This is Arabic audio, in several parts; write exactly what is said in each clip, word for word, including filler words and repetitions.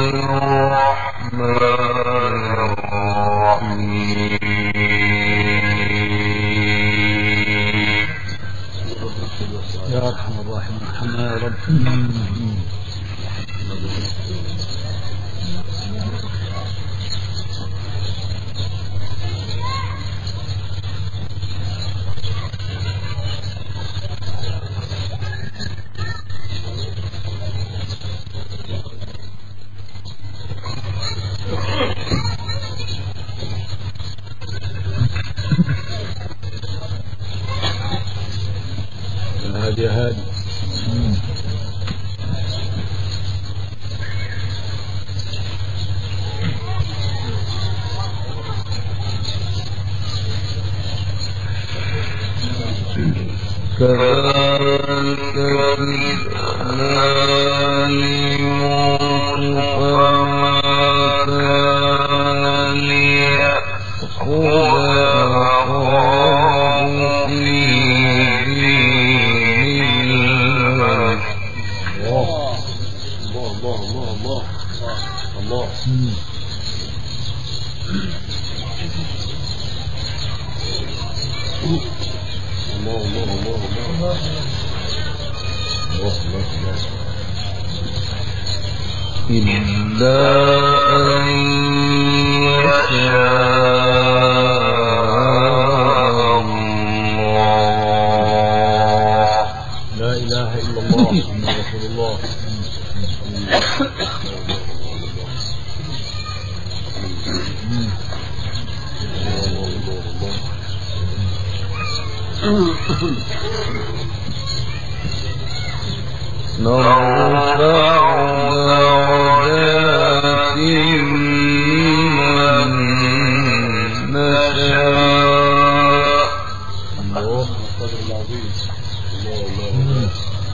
هادي هادي كذلك كدنا ليوسف ما كان ليأخذ أخاه في دين الملك. الله الله الله الله الله الله الله الله الله إلا أن يشاء الله. لا إله إلا الله محمد رسول الله. نرفع درجات من نشاء. الله القدر العظيم. الله الله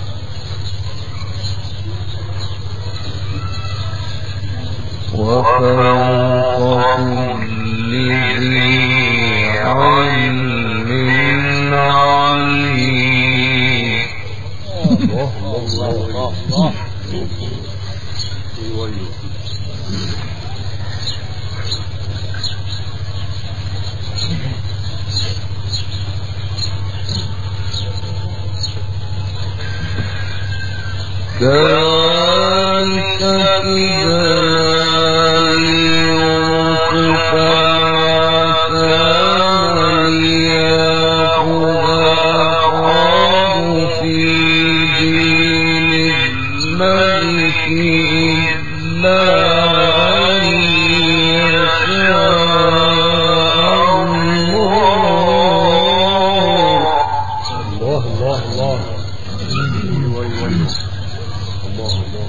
وفوق كل ذي علم عليم. الله الله الله الله. كذلك كدنا ليوسف ما كان ليأخذ أخاه في دين الملك إلا أن يشاء الله. الله الله الله. الله الله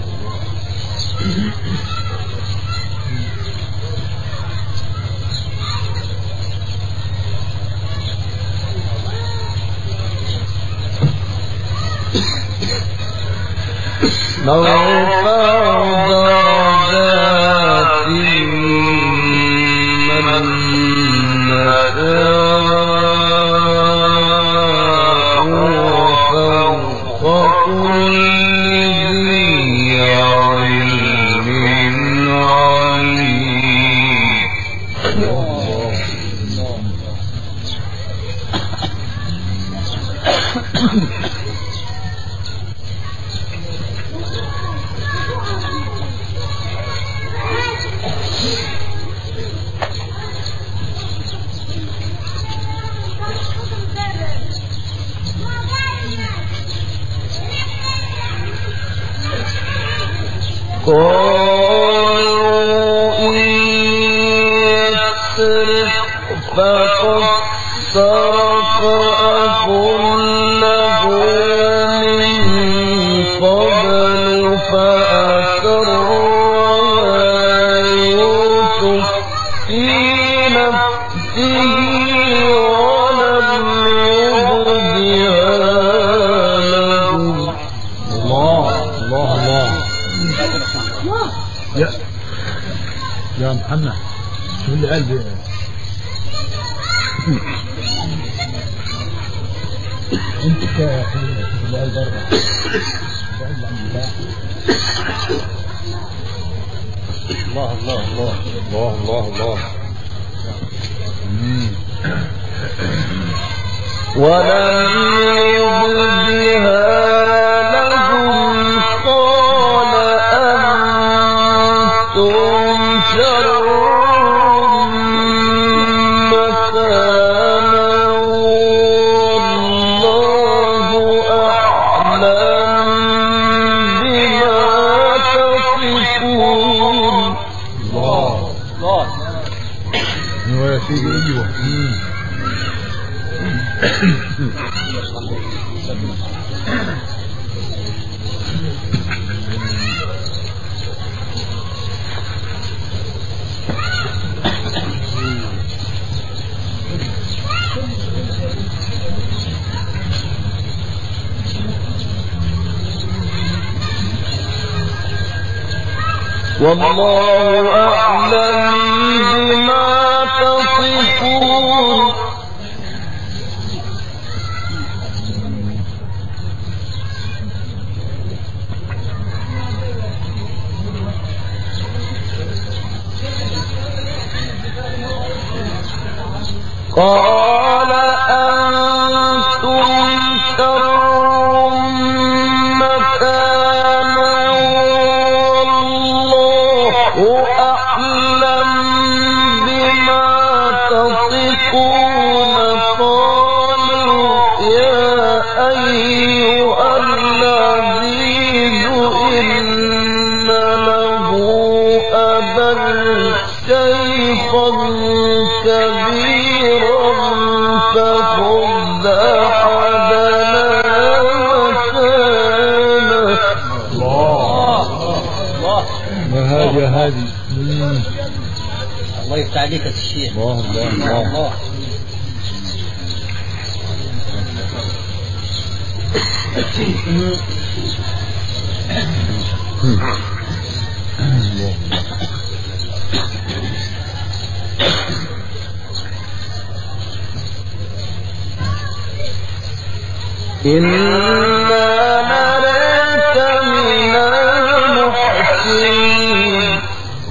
نرفع درجات من نشاء وفوق كل ذي علم عليم. قالوا إن يسرق فقد سرق أخ له من قبل فأسرها يوسف في نفسه ولم يبدها لهم. الله الله الله. يا يا محمد شو اللي قلبي انت يا اخي شو اللي قلبي برا الله الله الله الله الله الله. ولم يبدها لهم قال أنتم شر مكانا والله أعلم بما تصفون. الله الله يا سيدي. ايوه والله أعلم بما تصفون. قال أنتم شر مكانا والله أعلم بما تصفون. قالوا يا أيها العزيز إن له أبا شيخا كبيرا فخذ أحدنا مكانه. الله الله. ما هذه هذه الله يفتح عليك يا الشيخ. الله الله الله الله. إنا نراك من المحسنين.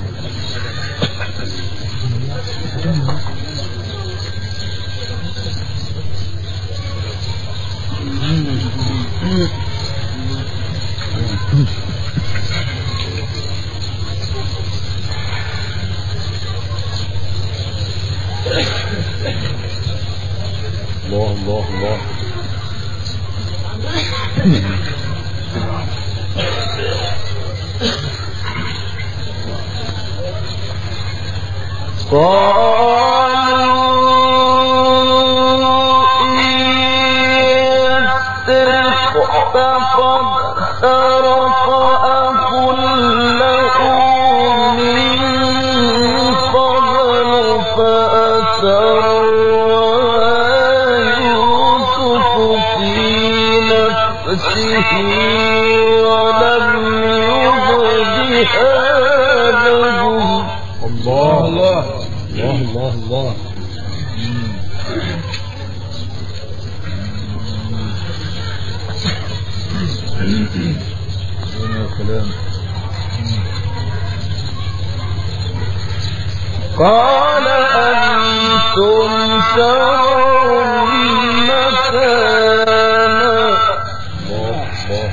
الله الله الله. قالوا إن يسرق فقد سرق أخ له من قبل فأسرها يوسف في نفسه ولم يبدها لهم. الله الله الله الله الله. يا سلام. قال أنتم شر مكانا. الله الله.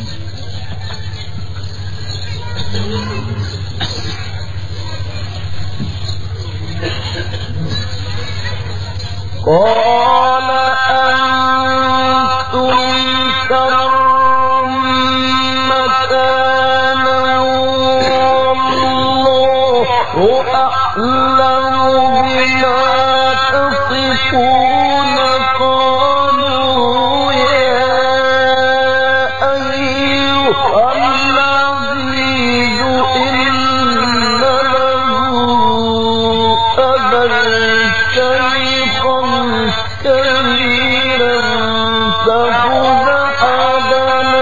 قال أنتم شر مكانا والله أعلم بما تصفون. قالوا يا أيها العزيز إن له أبا شيخا كبيرا فخذ أحدنا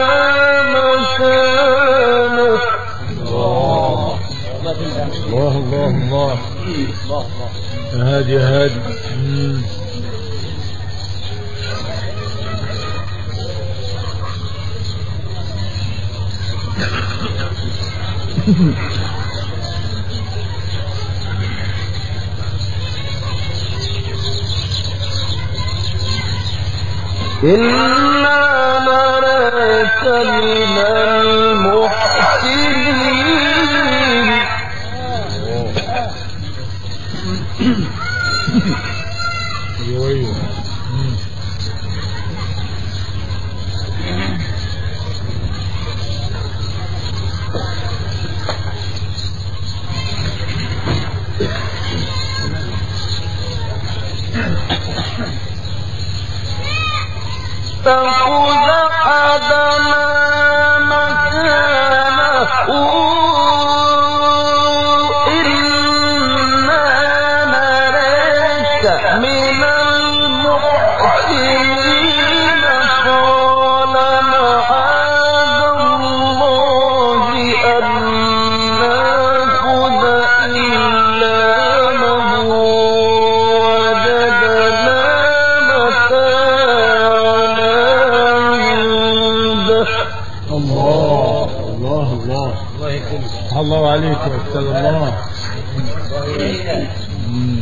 مكانه. الله الله الله الله. هادي هادي. إنا نراك من المحسنين. ايوه ايوه فخذ أحدنا مكانه إنا نراك من المحسنين. قال معاذ الله أن نأخذ إلا من وجدنا متاعنا عنده. الله الله الله الله يكرمك. الله عليك يا استاذ الله. مم.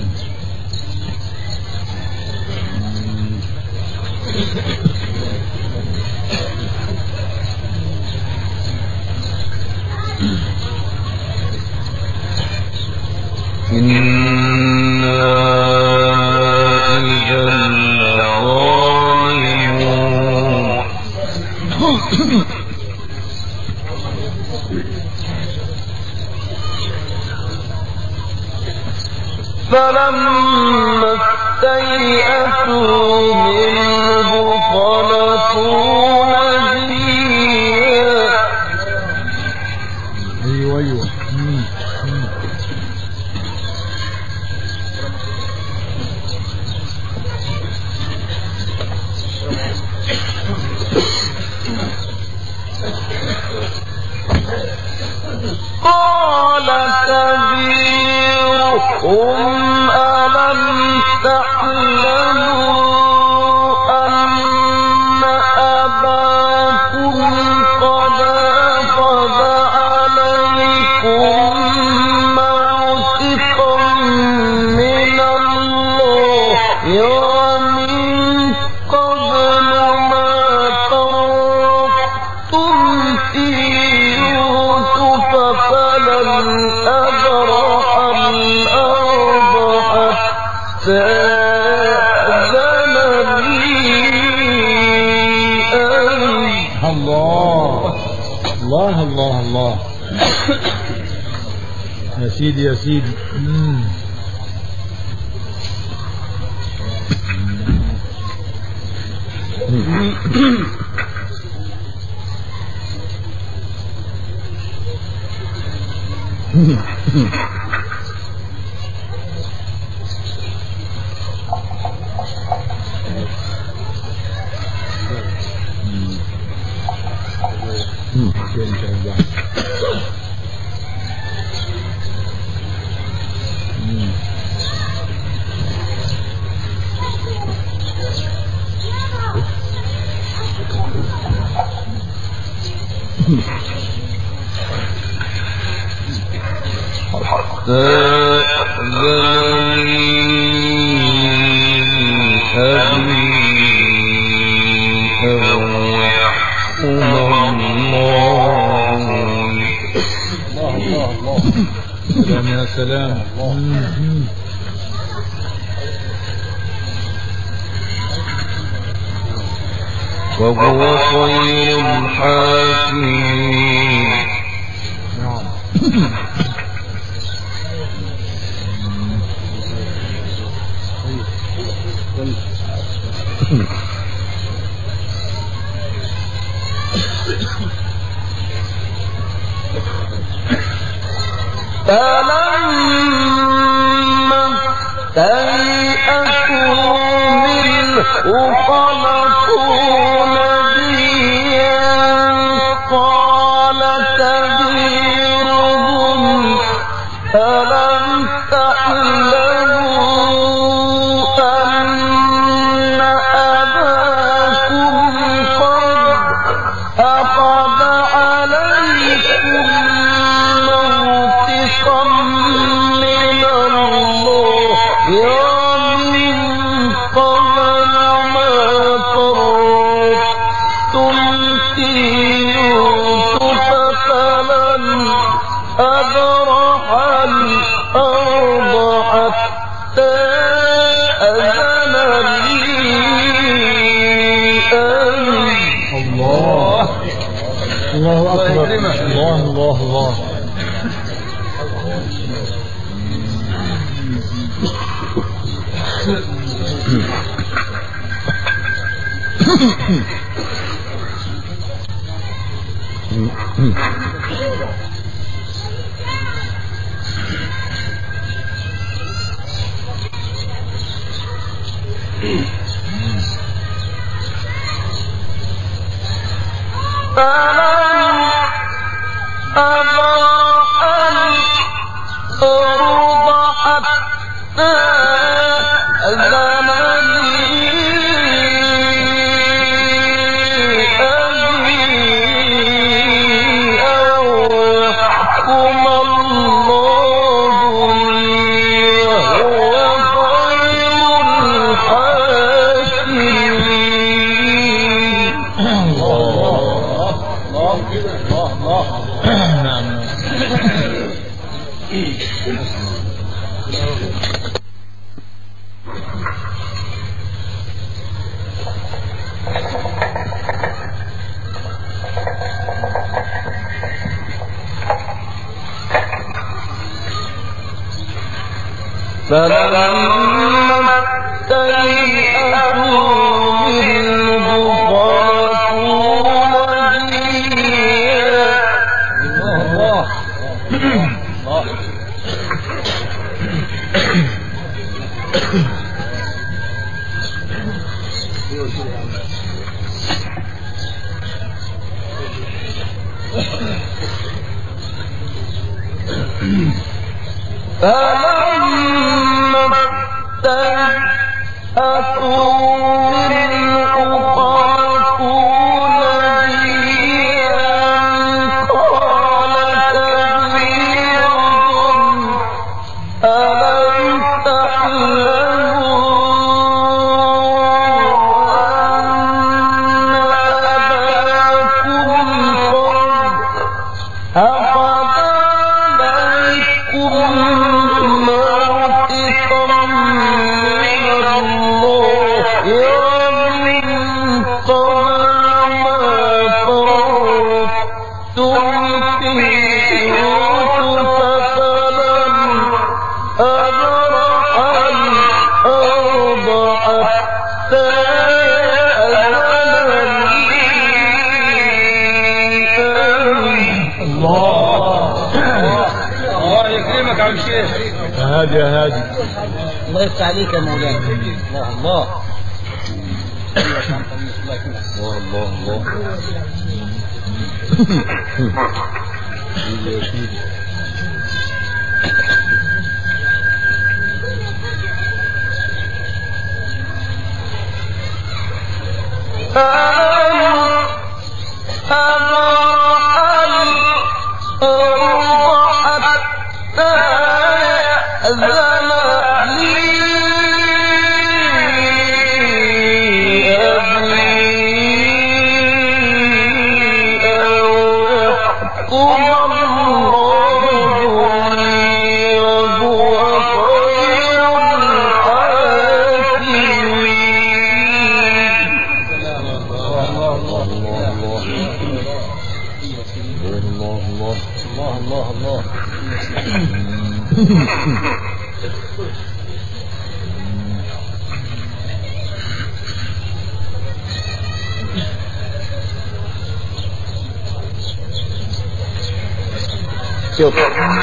إنا إذا لظالمون. فلما استيئسوا منه خلصوا نجيا. ايوه ايوه مم. مم. قال كبيرهم ألم تعلموا أن أباكم قد أخذ عليكم موثقا من الله ومن قبل ما فرطتم في يوسف فلن أبرح الأرض حتى يأذن لي أبي. الله الله الله الله يا سيدي يا سيدي. مم. حتى يأذن أبي أو يحكم الله. الله الله الله. سلام يا سلام. مم. وهو خير الحاكمين. نعم. فلما استيئسوا منه خلصوا نجيا. قال كبيرهم ألم تعلموا أن أباكم قد أخذ عليكم موثقا من الله ومن قبل ما فرطتم فلما استيئسوا منه خلصوا نجيا الله الله فلما استيئسوا منه خلصوا نجيا قال كبيرهم ألم تعلموا أن أباكم قد أخذ عليكم موثقا من الله ومن قبل ما فرطتم في يوسف فلن أبرح الأرض حتى يأذن لي الله الله يكرمك يا عم الشيخ. يا هادي يا هادي الله يفتح عليك يا مولانا. الله الله الله الله الله يا سيدي. شوف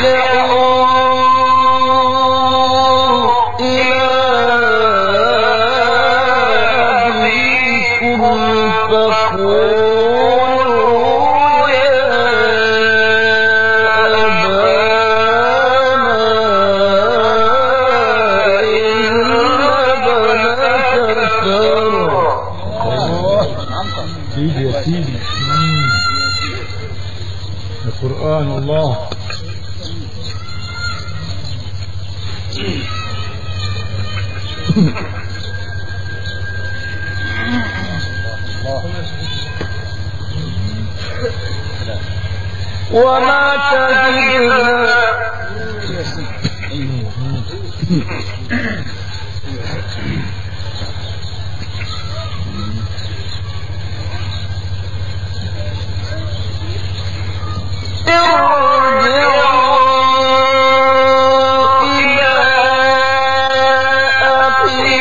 سيدي يا سيدي القرآن الله. وما تجدنا ارجعوا إلى أبيكم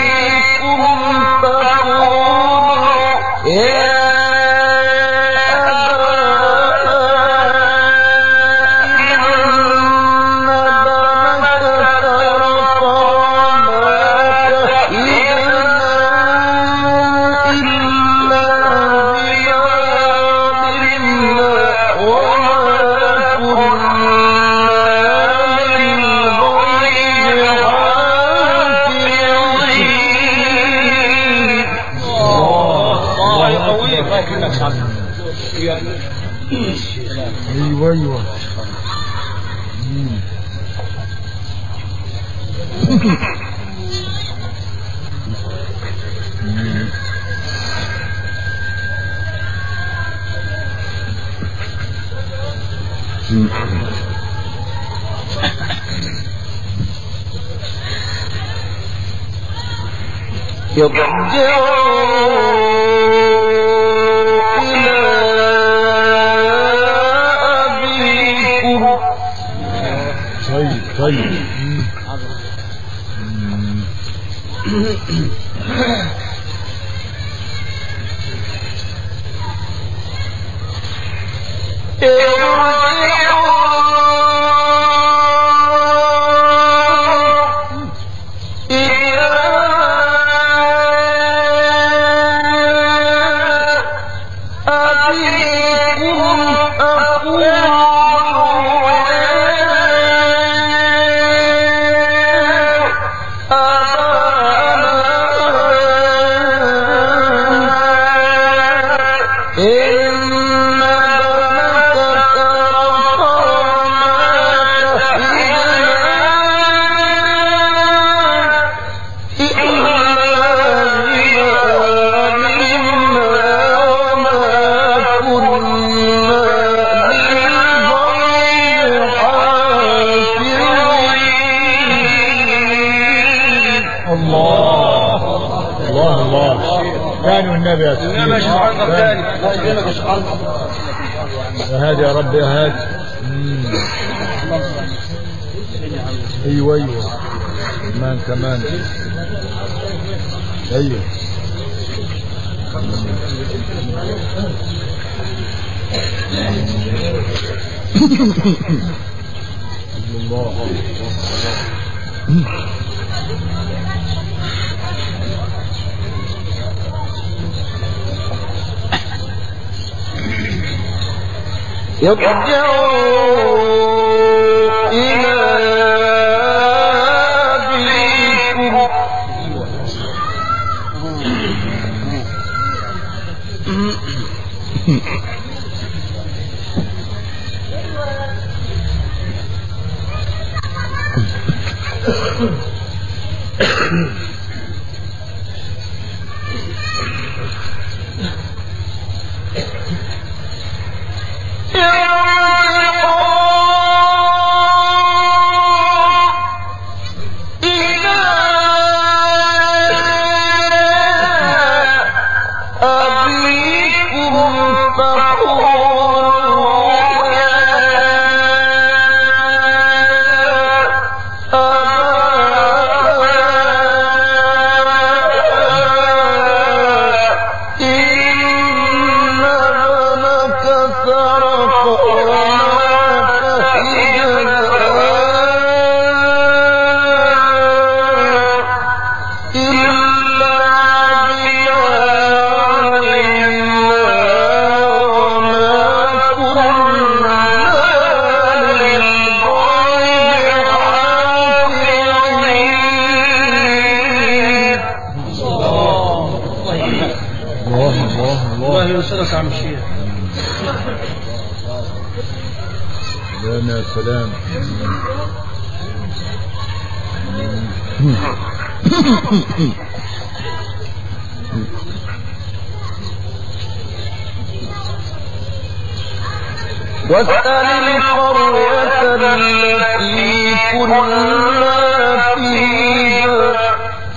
طيب طيب هادي يا رب يا هادي. ايوه ايوه كمان كمان ايوه الله يرجعوا إلى أبيكم سلام. واسأل القرية التي كنا فيها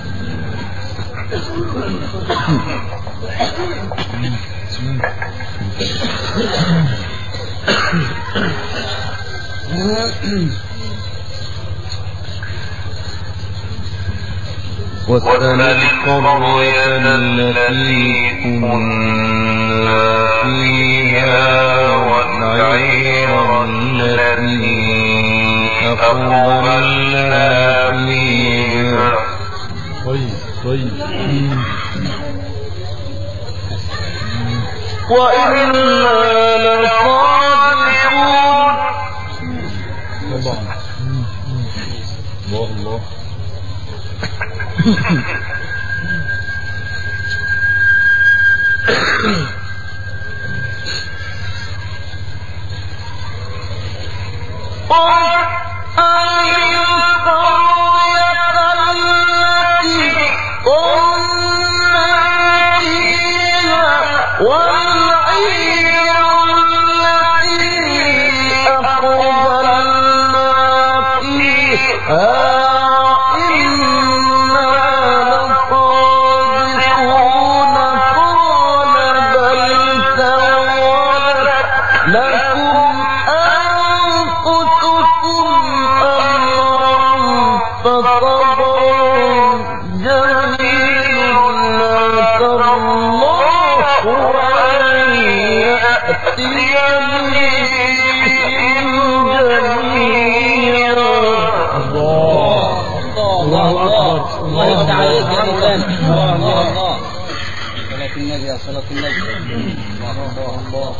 واسأل القرية التي كنا فيها والعير التي أقبلنا فيها. طيب طيب وإنا لصادقون. طبعا الله الله إنا لصادقون. فصبر جميل لك الله أن يأتيني جميعا. الله أكبر. الله يفتح عليك يا مولانا. الله الله صلاة النبي يا صلاة النبي. الله الله الله.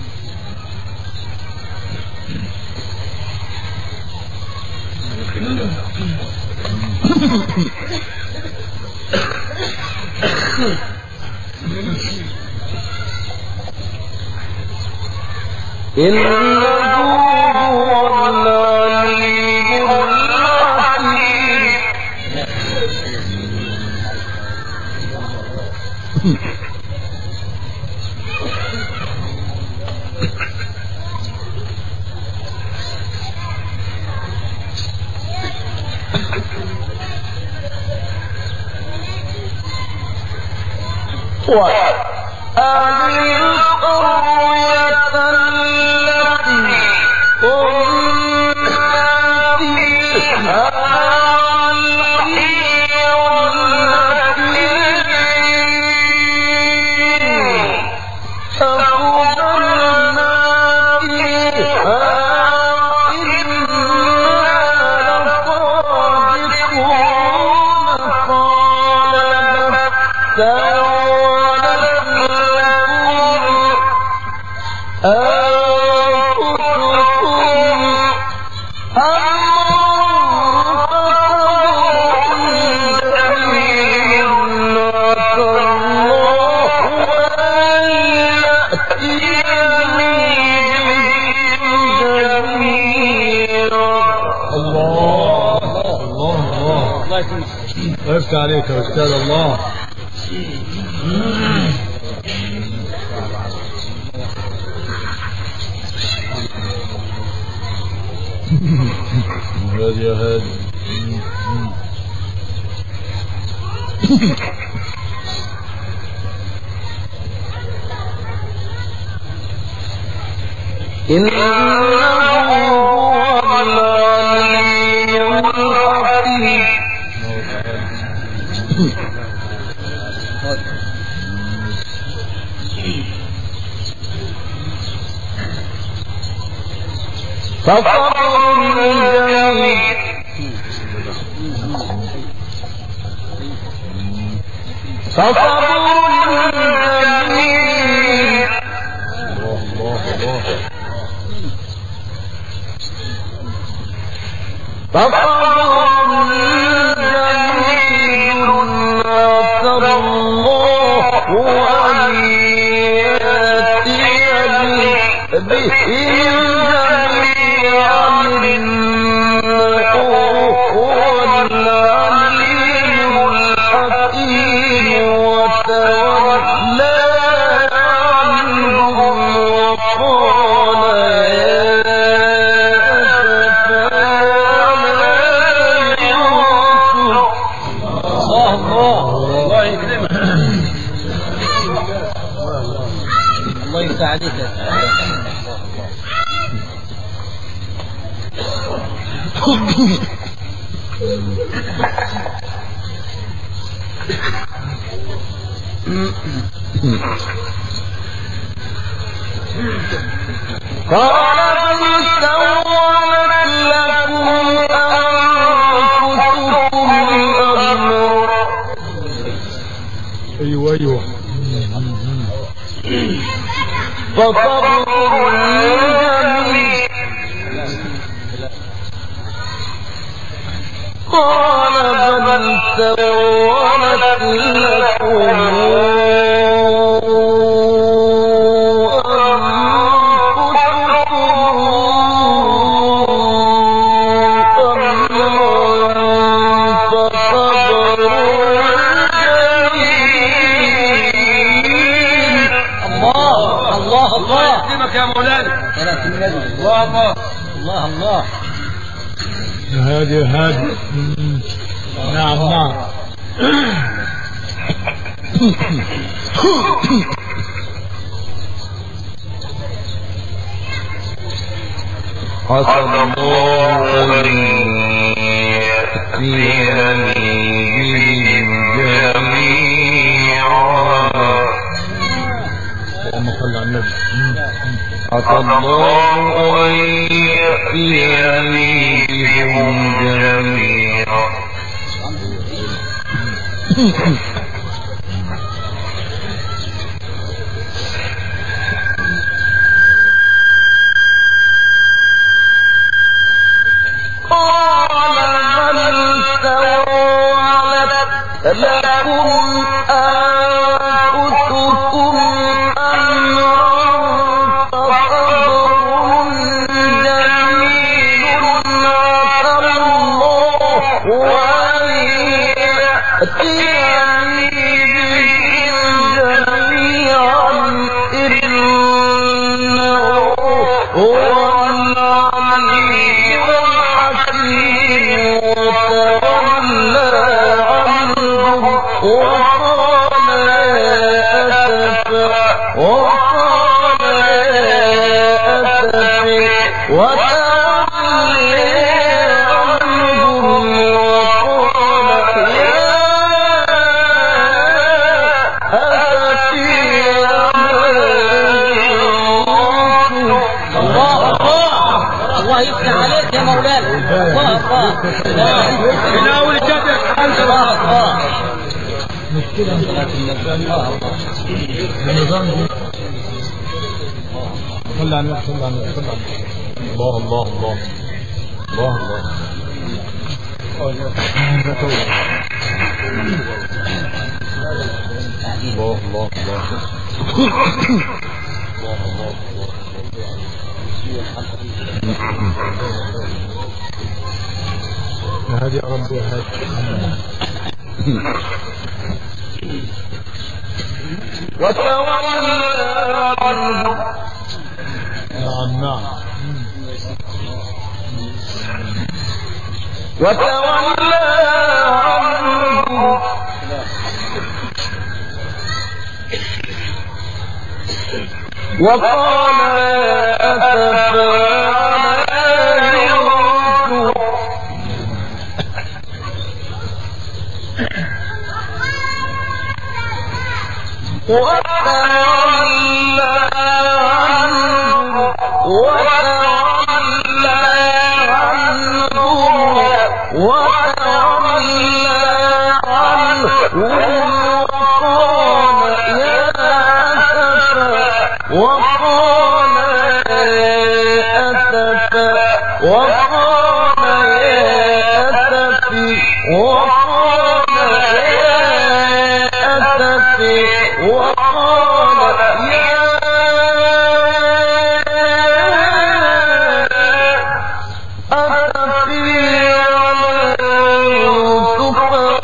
إنه هو العليم الحكيم. وأهل القرية التي كنا فيها افتح عليك يا أستاذ الله. هادي يا هادي. إنه هو العليم الحكيم. فصبر جميل فصبر جميل فصبر جميل عسى الله أن يأتيني بهم جميعا إنه هو العليم الحكيم. وتولى عنهم وقال يا أسفا على يوسف. الله الله يكرمك. الله يساعدك. قال بل سولت لكم أنفسكم الأمر. ايوه ايوه. فصبر جميل. قال بل سولت لكم يا مولانا. الله الله الله الله. هادي هادي. نعم نعم. عسى الله أن تأتيني بهم جميعا. اللهم صل على النبي. عسى الله أن يأتيني بهم جميعا. قال بل سولت لكم أنفسكم أمرا فصبر جميل عسى الله أن يأتيني بهم جميعا إنه هو العليم الحكيم. وتولى عنهم وقال أسفا وقال أسفي وتولى عنهم وقال يا أسفي الله الله الله يفتح عليك يا مولانا. الله الله من أول جدر الله الله مشكلة الله الله النظام دي. صلى على النبي صلى على النبي صلى على النبي. الله الله الله الله الله الله الله الله هذه ربي هذه وتولى عنهم. نعم نعم وتولى عنهم وقال أسفا على يوسف وتولى عنهم وتولى عنهم وتولى عنهم وقال يا أسفا وقال أسفا وقال يا أسفي وقال يا أسفي وقال يا أسفي على يوسف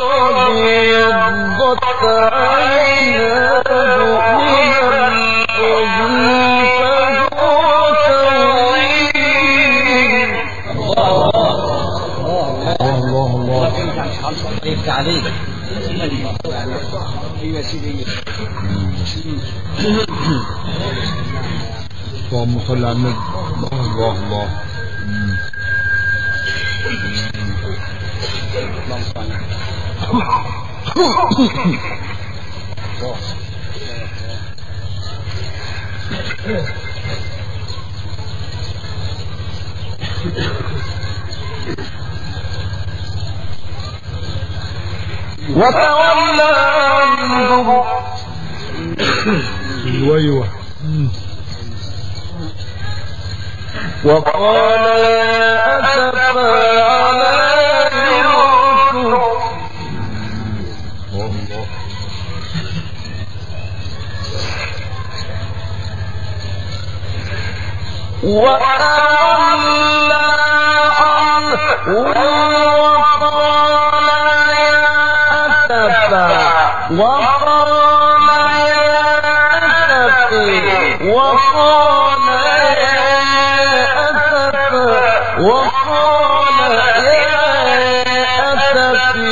وابيضت عيناه من الحزن فهو كظيم. الله الله يفتح عليك. اللهم صل على النبي. الله الله وتولى عنهم ايوه وقال يا أسفا على يوسف الله وتولى عنه وقال يا أسفا وقال يا أسفي وقال يا أسفا وقال يا أسفي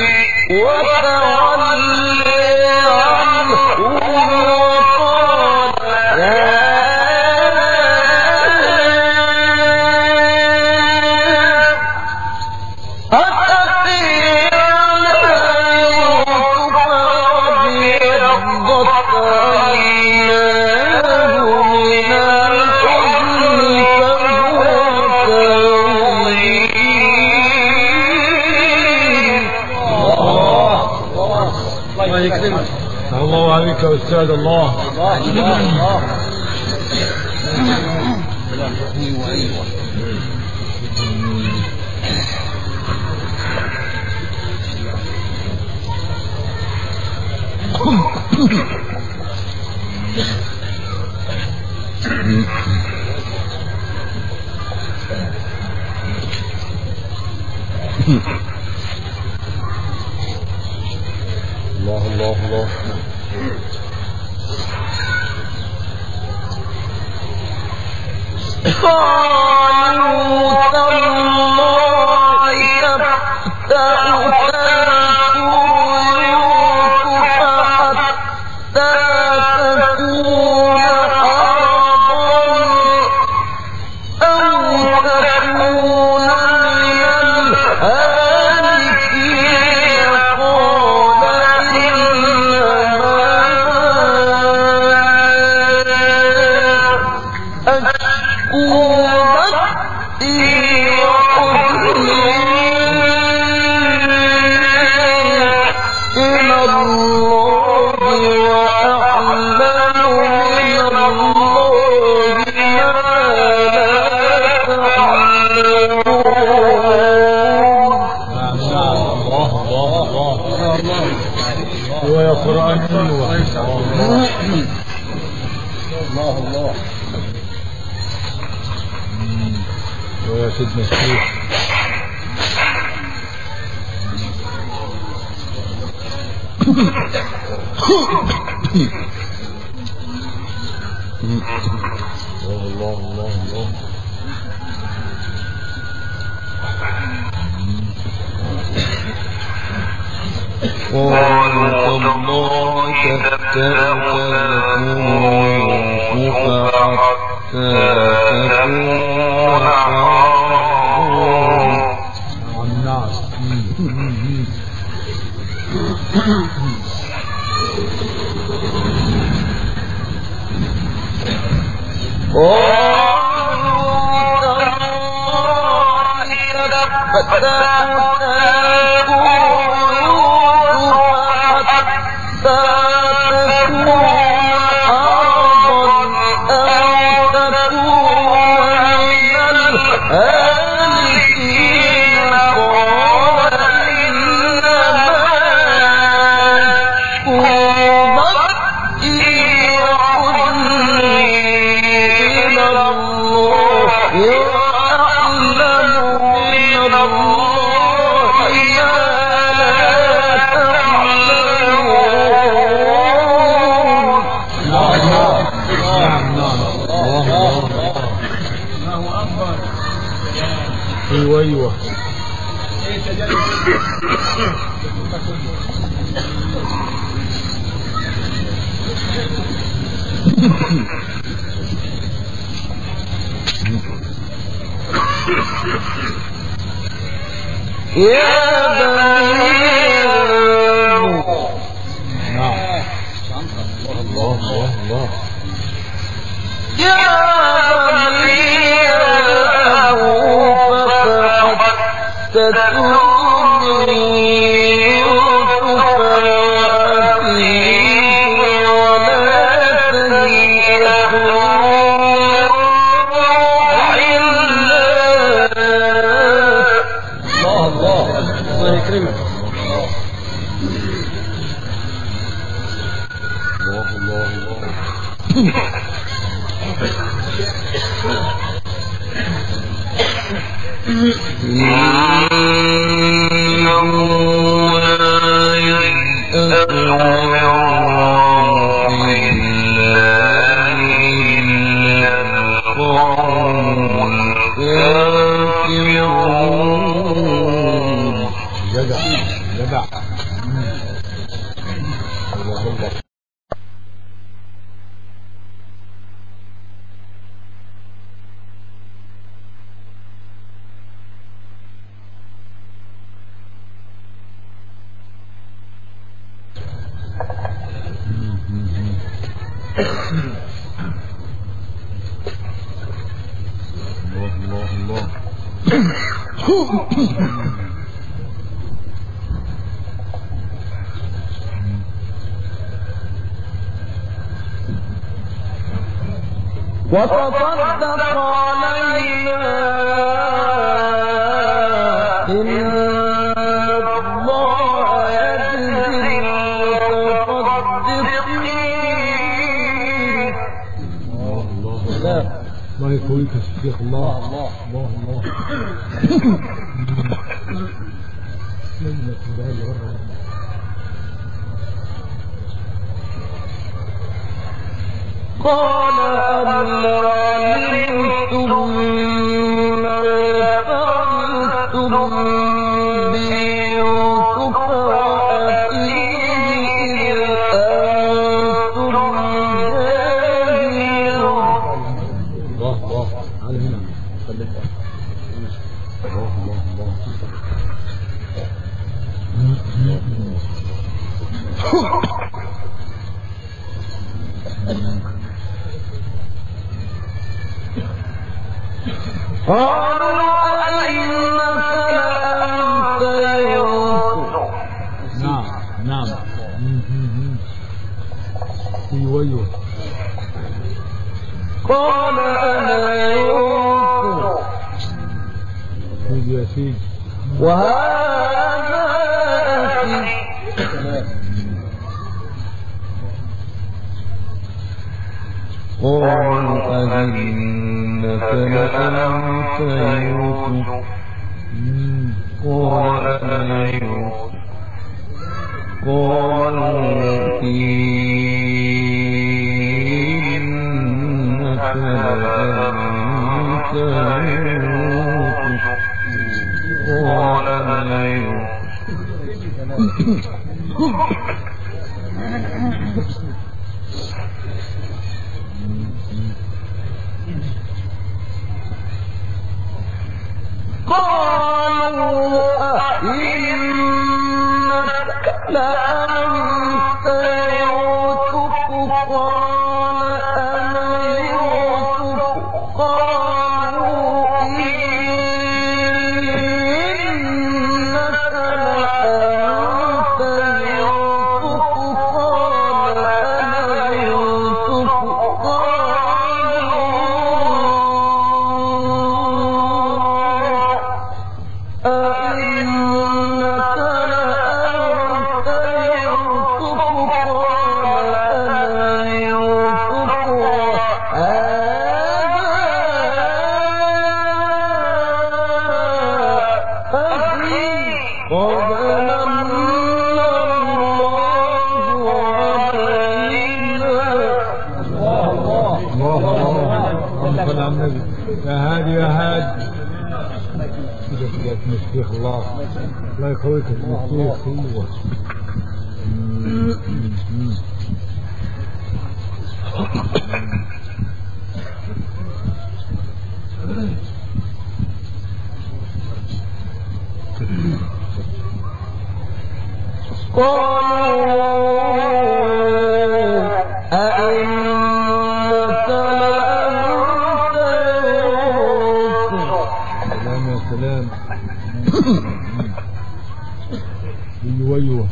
وتولى عنه وقال يا أسفي يكرمك. الله عليك يا أستاذ. الله الله الله الله. ايوه ايوه. الله الله الله. قالوا تالله تفتأ تذكر يوسف حتى تكون حرضا أو تكون من الهالكين. قال إنما أشكو بثي وحزني إلى الله وأعلم من الله ما لا تعلمون. الله الله الله. هو يا قرآن الله الله. يا سيدنا الشيخ. الله الله الله. قالوا تالله تفتأ تذكر يوسف حتى تكون حرضا. الناس. ايوه ايوه. يا بني الله الله الله. يا بني ففتتوا من يوسف وأخيه ولا تيأسوا من روح الله. الله الله. الله يكرمك. الله الله الله. إنه لا ييأس من روح الله إلا القوم الكافرون. جدع جدع. الله الله. الله الله الله. وتصدق علينا إن الله يجزي المتصدقين. الله يقويك يا شيخ. الله الله الله الله. قال هل علمتم ما فعلتم بيوسف وأخيه إذ أنتم جاهلون. الله الله على هنا. الله الله الله. قالوا أئنك لأنت يوسف. نعم نعم. ايوه ايوه. قال أنا يوسف. سيدي يا سيدي. وهذا أخي. قالوا أئنك لأنت يوسف. قال أنا يوسف. قالوا إنك لأنت يوسف. قال أنا يوسف. قالوا أئنك لأنت يوسف. قال أنا يوسف. قالوا إنك لأنت يوسف. قال أنا يوسف. يا هادي يا هادي. الشيخ الله الله يقويك يا الشيخ. سلام. ايوه ايوه.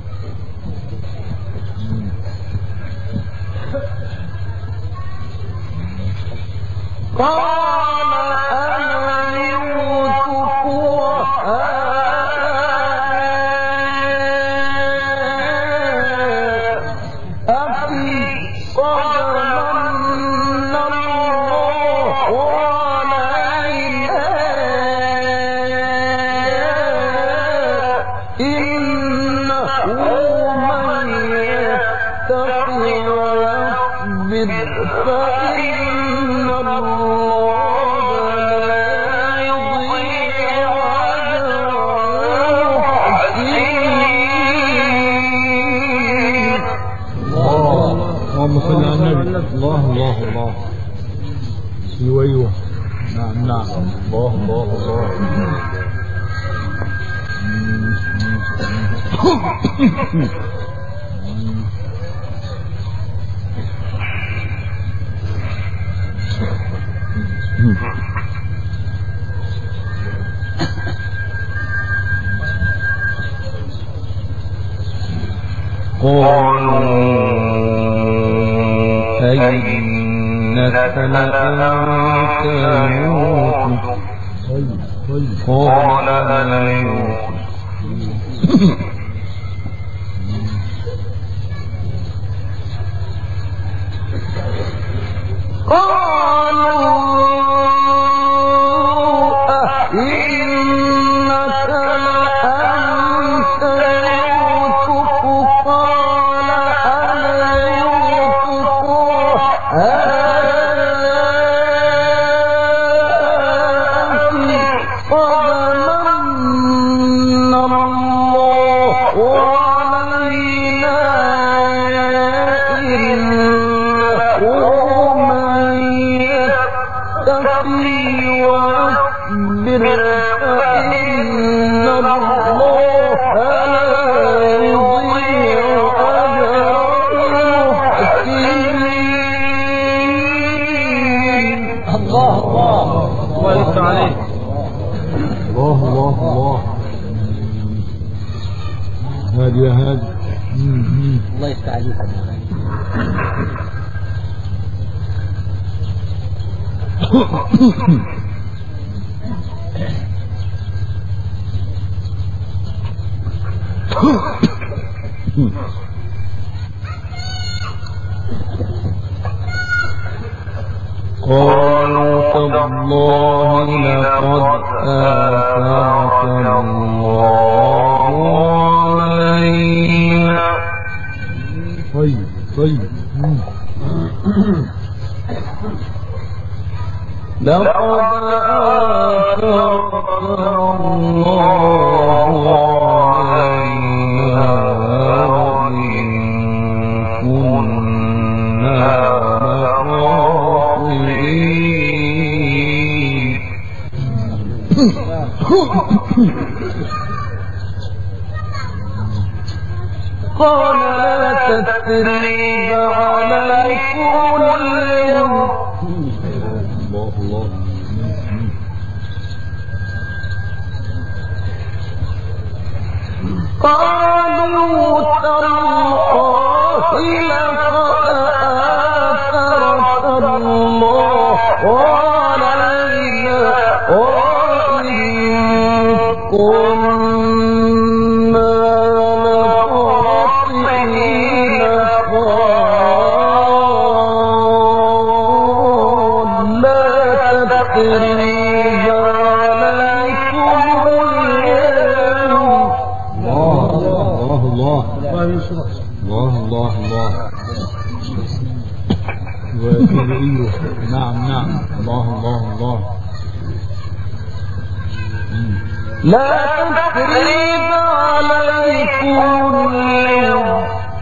قال أنا يوسف أخي قد من الله علينا إنه من يتقي ويصبر فإن الله لا يضيع أجر المحسنين. اللهم صل على النبي. الله الله الله. ايوه ايوه. نعم نعم. الله الله الله. قالوا أئنك إنك لأنت يوسف قال أنا يوسف قالوا أئنك لأنت يوسف قال أنا يوسف أخي قد من الله علينا إنه من يتقي ويصبر فإن الله لا يضيع أجر المحسنين. الله الله الله يفتح عليك. الله الله الله هادي يا هادي. الله يفتح عليك. قالوا تالله لقد آثرك الله علينا. طيب طيب لقد آثرك الله علينا وإن كنا لخاطئين. قال لا تثريب عليكم اليوم. الله الله قالوا تالله لقد آثرك الله علينا وإن كنا لخاطئين. قال لا تثريب عليكم اليوم. الله الله الله الله الله ويقول نعم نعم الله الله الله لا تثريب عليكم اليوم.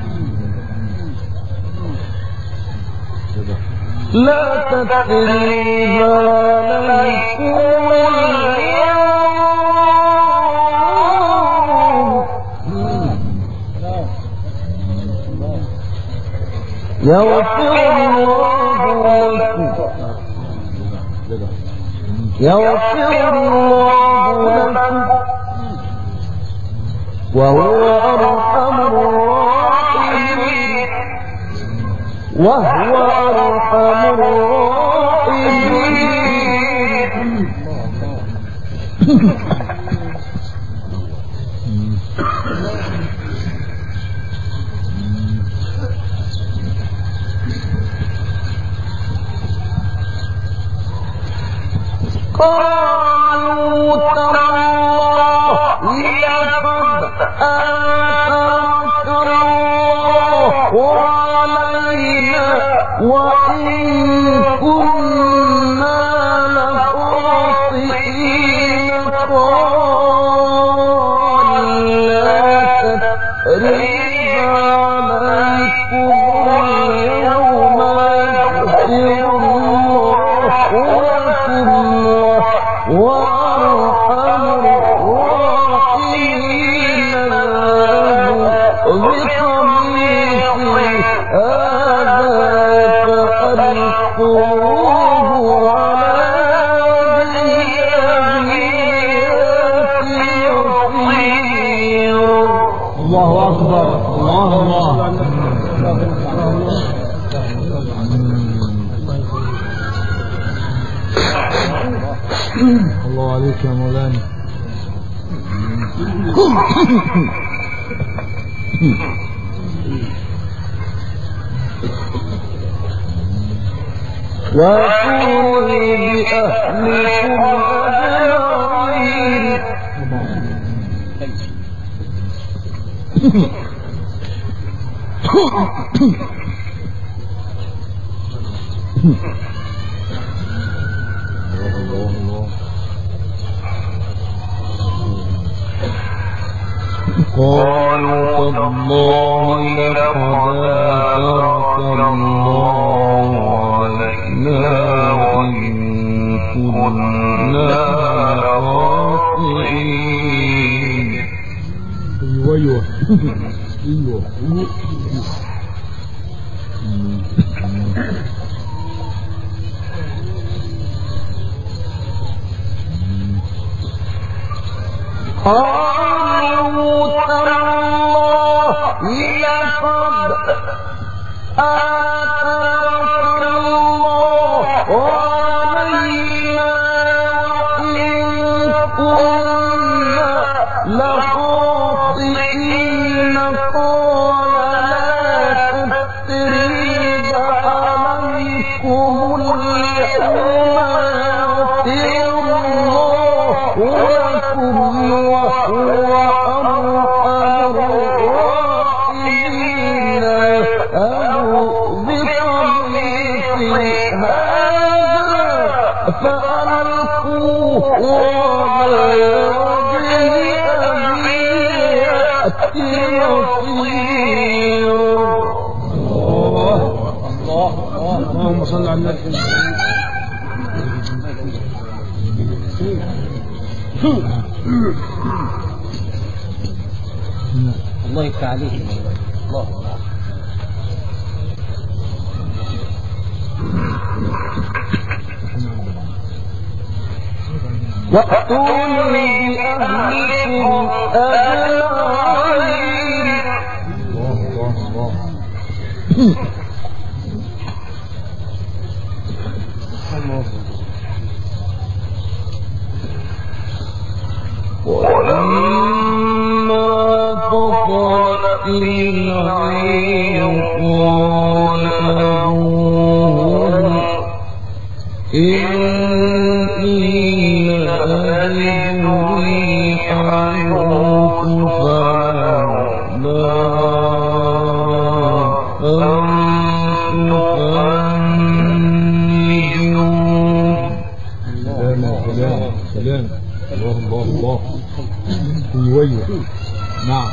لا تثريب عليكم اليوم. يغفر الله لكم يغفر الله لكم وهو أرحم الراحمين وهو أرحم الراحمين. قالوا تالله لقد آثرك الله علينا وإن كنا لخاطئين. قال لا تثريب عليكم اليوم يغفر الله لكم وأرحم الراحمين. بقميصه هذا فألقوه على الله أكبر الله الله الله عليك يا مولانا. وَأْتُونِي بِأَهْلِكُمْ أَجْمَعِينَ. قالوا تالله لقد آثرك الله علينا وإن كنا لخاطئين. ايوه ايوه ايوه قالوا تالله لقد آثرك الله علينا وإن كنا لخاطئين. قال لا تثريب عليكم اليوم يغفر الله لكم وهو أرحم الراحمين. أبوا بقميصه هذا فألقوه على وجه أبي يأتي بصيرا. الله الله اللهم صل على النبي. الله يفتح عليك. الله الله. وأتوني بأهلكم أجمعين. الله الله الله. ولما فصلت العير قال أبوهم إني لأجد ريح يوسف فلولا أن تفندون. سلام سلام. الله الله الله. ايوه نعم.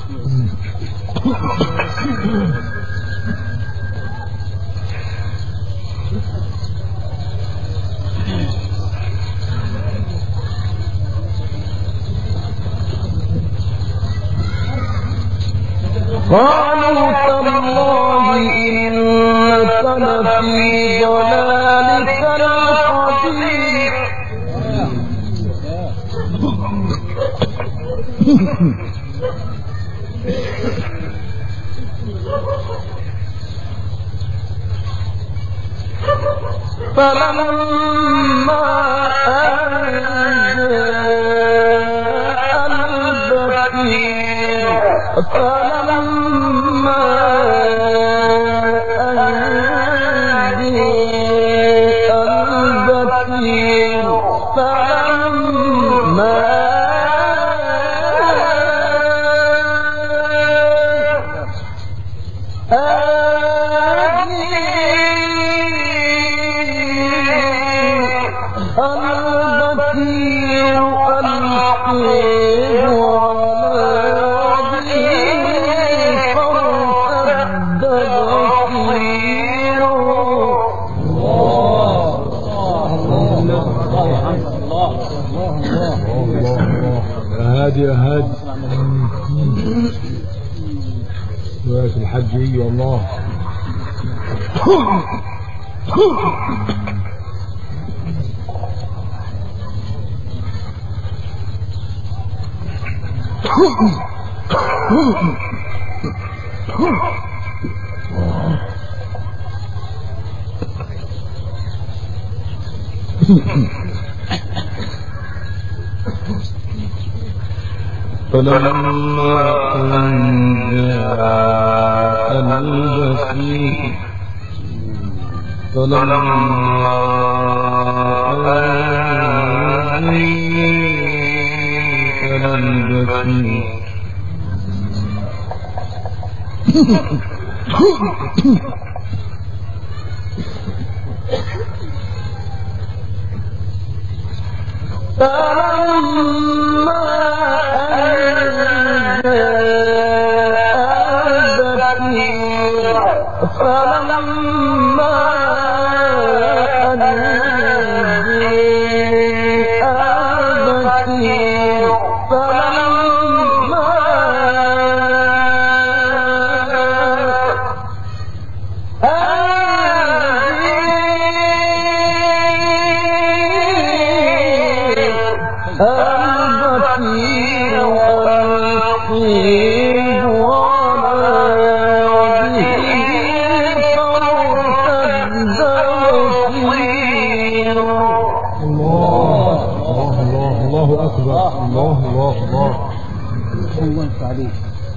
قالوا تالله إنك لفي ضلالك القديم. فلما أن جاء البشير فلما أن جاء البشير فلما البشير ألقيه على وجهه فارتد بصيرا. هادي يا هادي وياك الحجي والله. فلما أن جاء البشير فلما أن جاء البشير فلما أن جاء البشير فلما أن جاء البشير فلما البشير ألقيه على وجهه فارتد بصيرا. الله الله الله الله أكبر. الله الله الله الله عليك.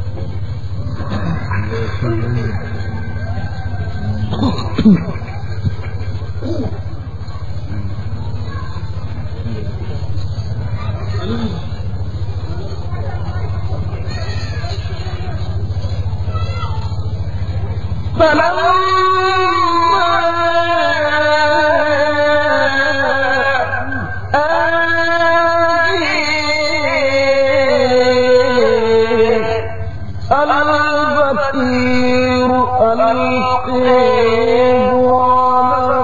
البشير ألقيه على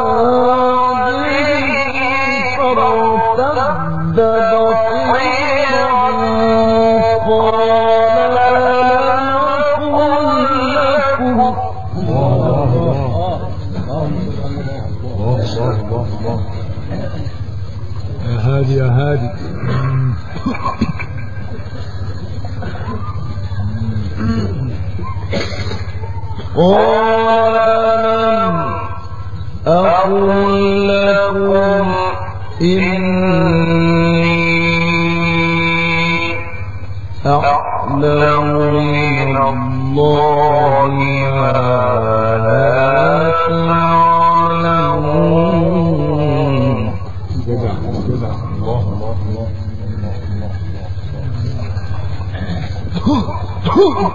وجهه فارتد بصيرا قال ألم أقل لكم. الله الله الله. يا هادي يا هادي. قال ألم أقل لكم إني أعلم من الله ما لا تعلمون. جدع جدع. الله الله الله الله.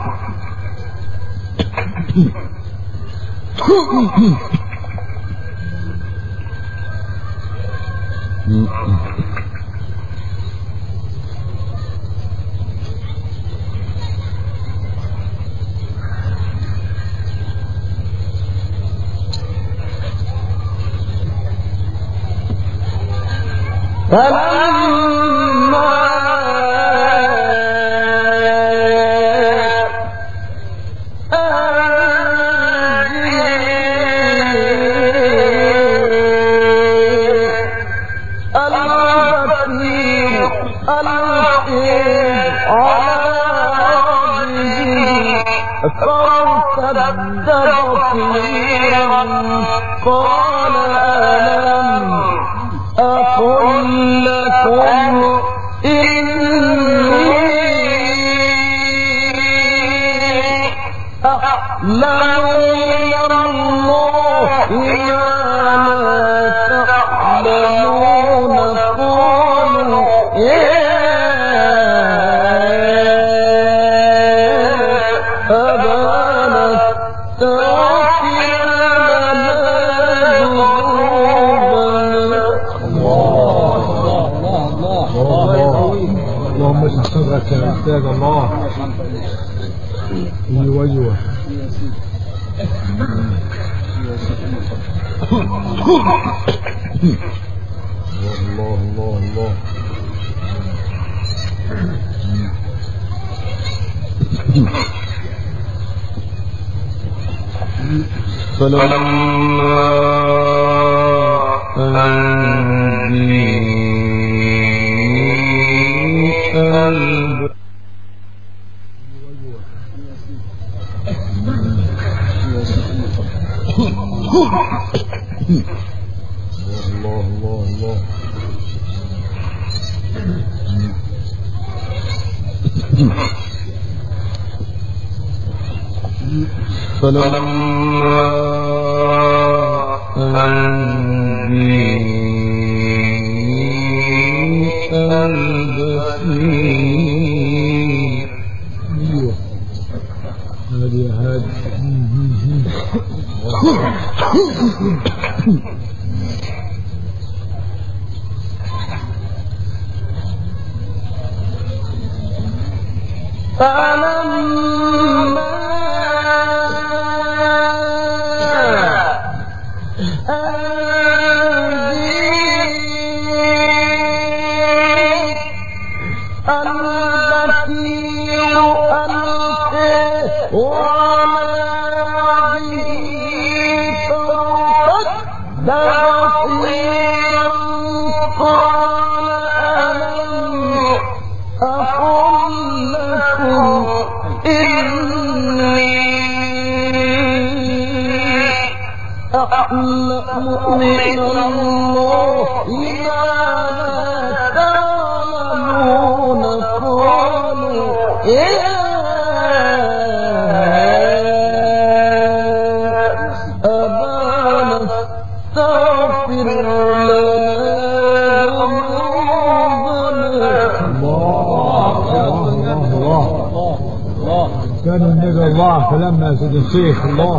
فلما فارتد بصيرا قال ألم أقل لكم إني أعلم من الله ما لا تعلمون. قالوا يا أبانا استغفر لنا ذنوبنا. اللهم اشرح صدرك يا أستاذ. الله ايوه ايوه. الله الله الله. فلما أن جاء الله الله الله. فلما أنجي البصير. ايوه هذه هذه فلما مؤمن الله ما تعملون قالوا يا أبانا استغفر لنا ذنوبنا. كان النبي الله فلما سيد الشيخ الله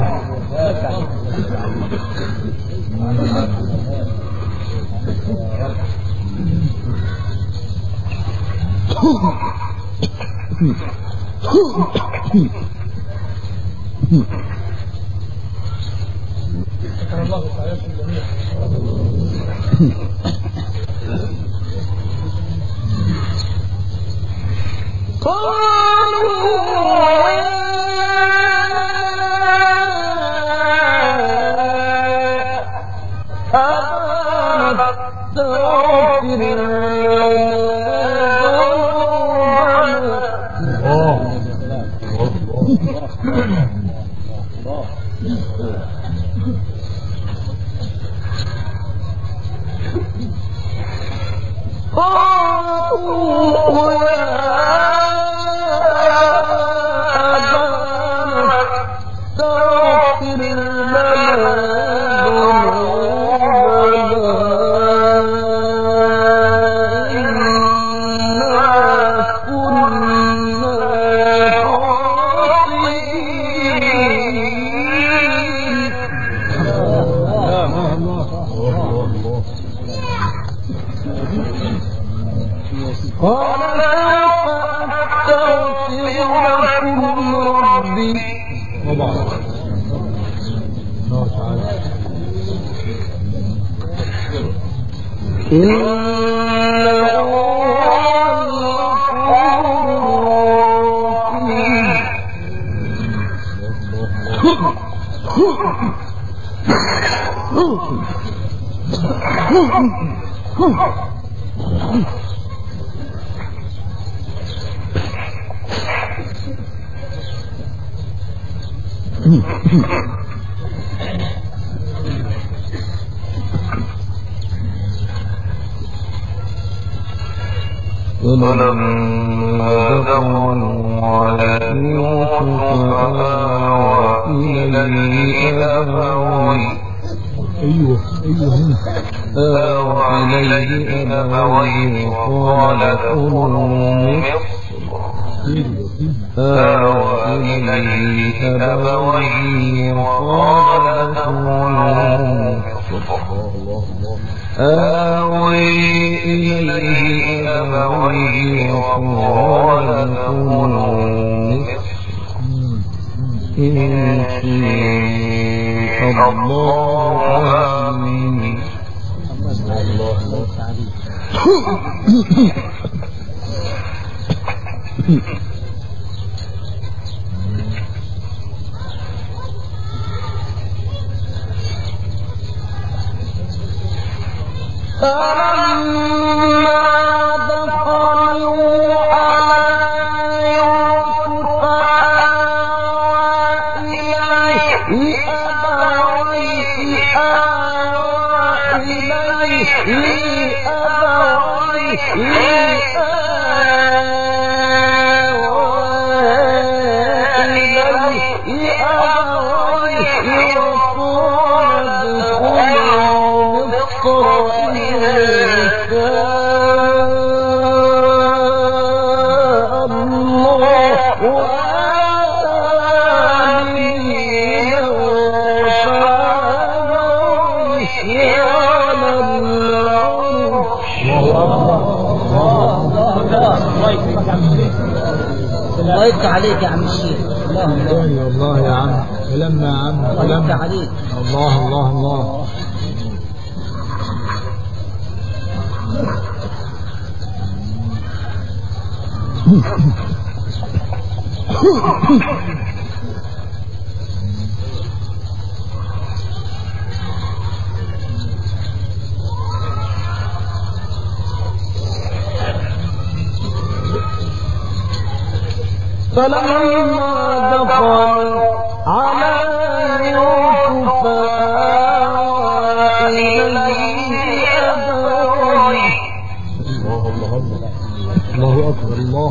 فلما دخلوا على يوسف آوى إليه أبويه ايوه ايوه هنا آوى إليه أبويه وقال ادخلوا مصر آوى إليه أبويه وقال ادخلوا آوي إليه أبويه وقال ادخلوا مصر إن شاء الله آمين. فلما دخلوا على يوسف آوى إليه أبويه آوى إليه أبويه آوى إليه أبويه عليك يا عم الشيخ. الله الله ثاني والله يا عم، كلامنا يا عم، الله كلامنا. يفتح عليك. الله الله الله. فلما دخل على يوسف آوى إليه أبويه. الله الله الله. الله أكبر الله.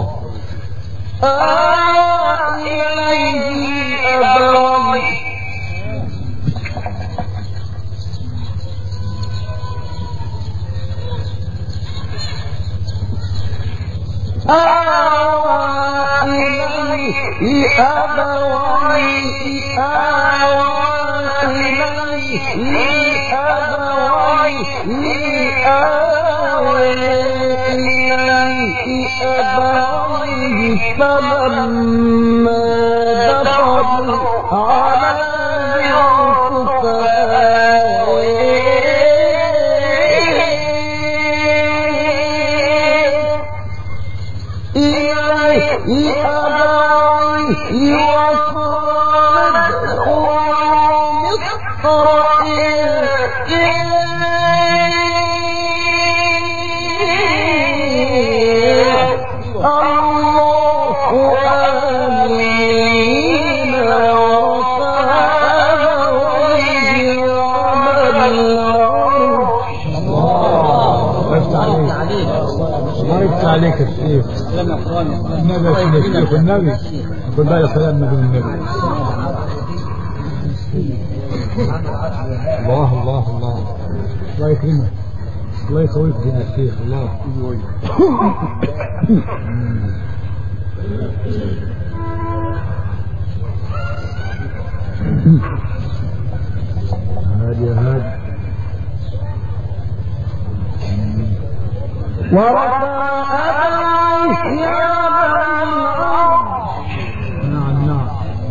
آوى إليه أبويه آوى إليه أبويه آوى إليه أبويه آوى إليه أبويه فلما دخلوا على يوسف إليه أبويه وقال ادخلوا مصر الله آمين ورفع أبويه على العرش. الله يفتح عليك. الله يفتح عليك الشيخ. سلام يا اخوان. النبي يا شيخ، النبي خد بالك كلامنا من النبي. الله الله الله. الله يكرمك، الله يقويك يا شيخ. الله هادي يا هادي. ورفع أبويه على العرش. نعم نعم.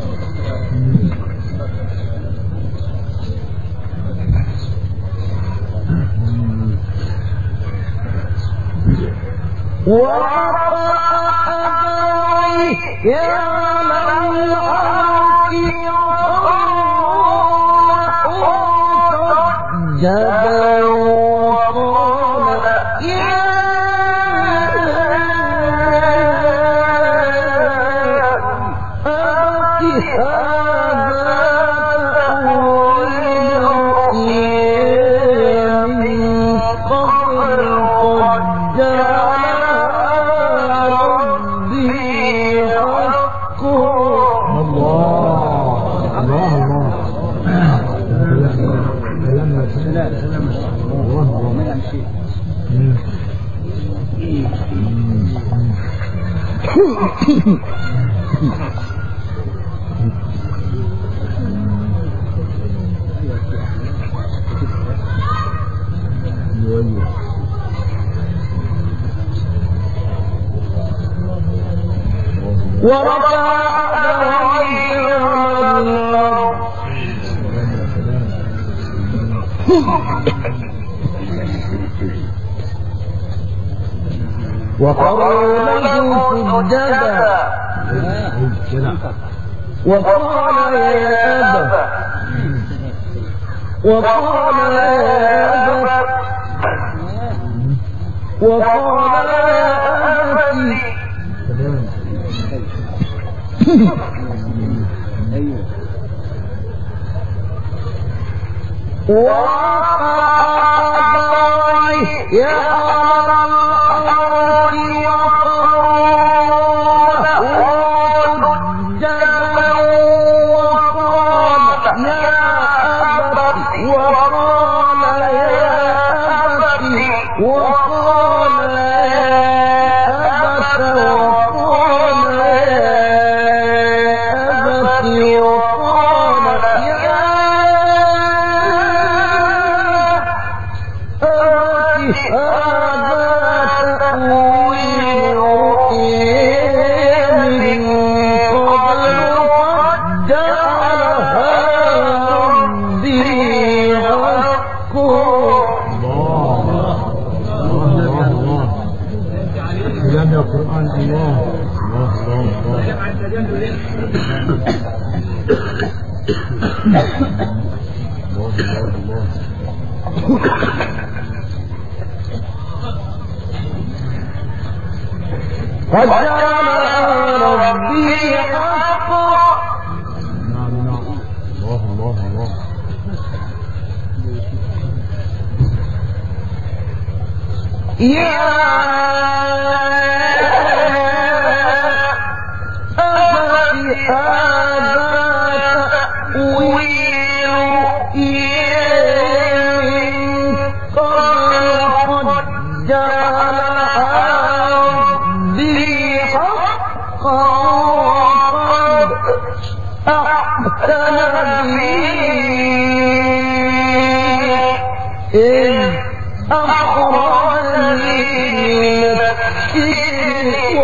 ورفع أبويه على العرش وقال سجدا وقال يا أبت هذا تأويل رؤياي من قبل قد جعلها ربي حقا. الله الله الله. كلامنا سلام سلام الله الله. من امشي. ورفع أبويه على العرش وقالوا له سجدا وقال يا أبا وقال يا أبا وقال يا أبتي وقع أبويه على الأرض وقال سجدا وقال يا أبت وقال يا أبت وقال يا أبت وقال يا أبت وقال يا أبت قد جعل ربي حقا. نعم نعم الله الله الله. يا أبت هذا تأويل إن قد جعلها ربي حقا وقد أحسن بي إذ أخرجني من السجن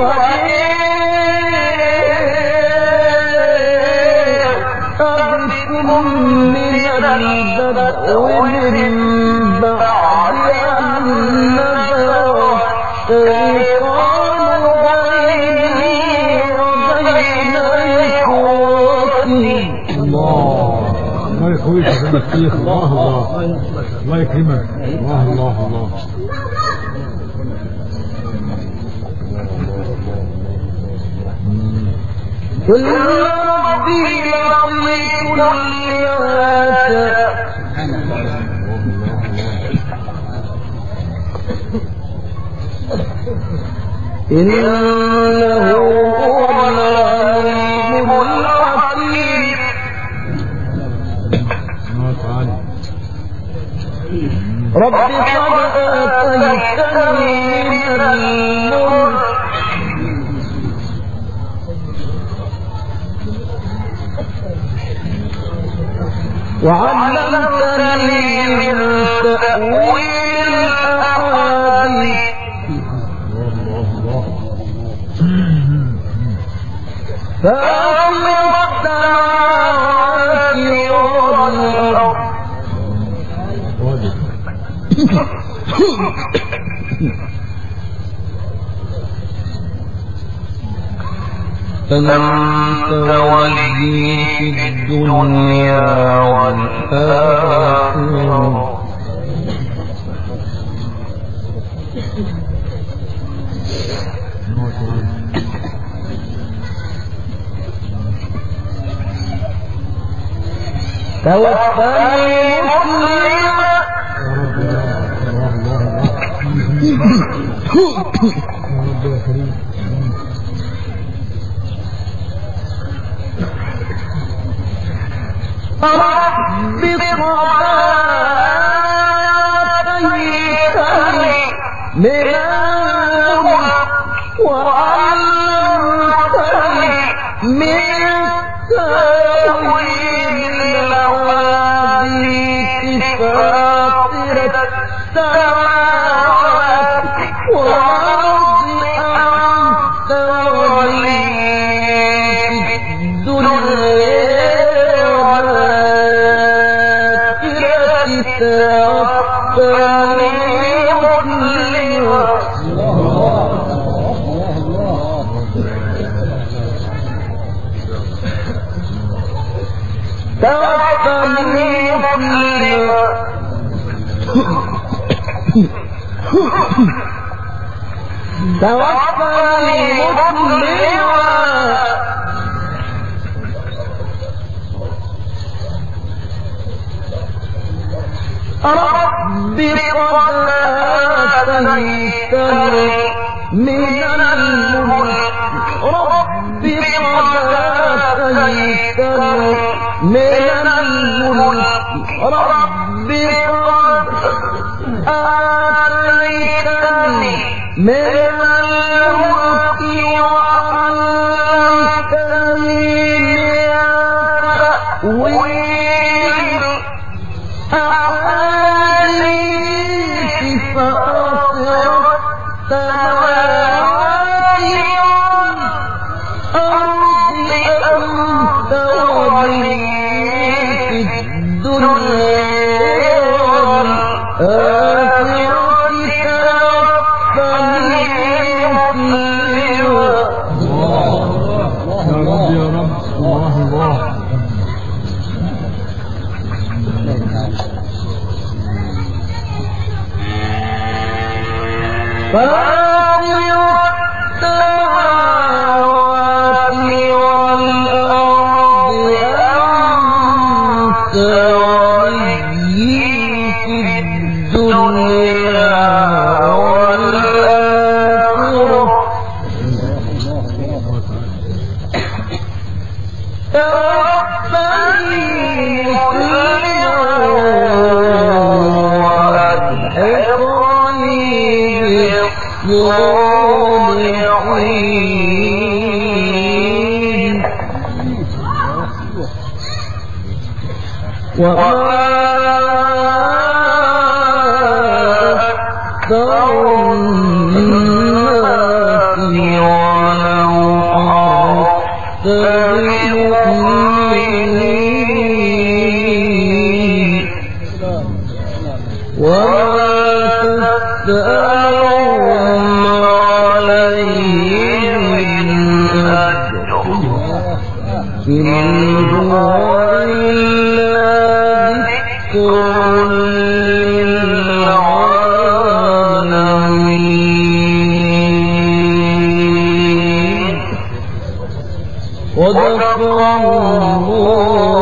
وجئتكم من البدو من بعد أن نزغ الشيطان بيني وبين إخوتي. الله الله يقويك يا سيدنا الشيخ. الله الله الله يكرمك. الله الله الله. كل ربي لطيف لما شاء. إنه هو العليم الحكيم. رب قد آتيتني من الملك وعلمتني من تأويل الأحاديث. فاطر السماوات والأرض أنت ولي في الدنيا والآخرة. توفني مسلما. رب قد آتيتني من الملك وعلمتني من تأويل الأحاديث. فاطر السماوات والأرض أنت ولي في الدنيا والآخرة. توفني مسلما. توفني مسلما. توفني مسلما. رب قد آتيتني من الملك. رب قد آتيتني من الملك. رب قد آتيتني من الملك وعلمتني من تأويل أحاديث. فاطر السماوات والأرض أنت ولي في الدنيا والآخرة. توفني مسلما. يا رب يا رب الله الله صدق الله